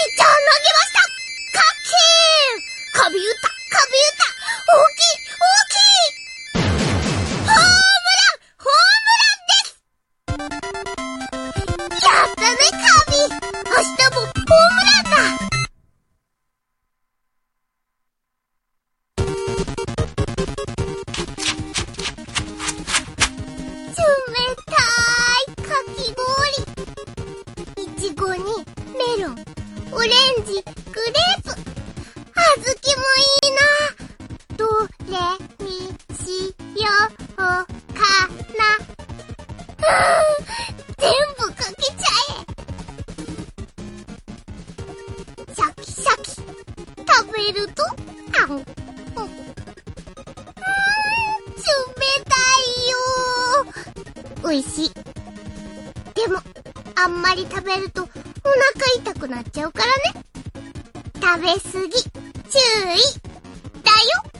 じゃあ投げました。カッキーン、カビ歌、大きい、ホームランです。やったね、カビ。明日もホームランだ。冷たいかき氷。いちごにメロン、オレンジ、グレープ、あずきもいいな。どれにしようかな。全部かけちゃえ。シャキシャキ、食べるとあん。冷たいよ。おいしい。でもあんまり食べるとお腹痛くなっちゃうからね。食べ過ぎ注意だよ。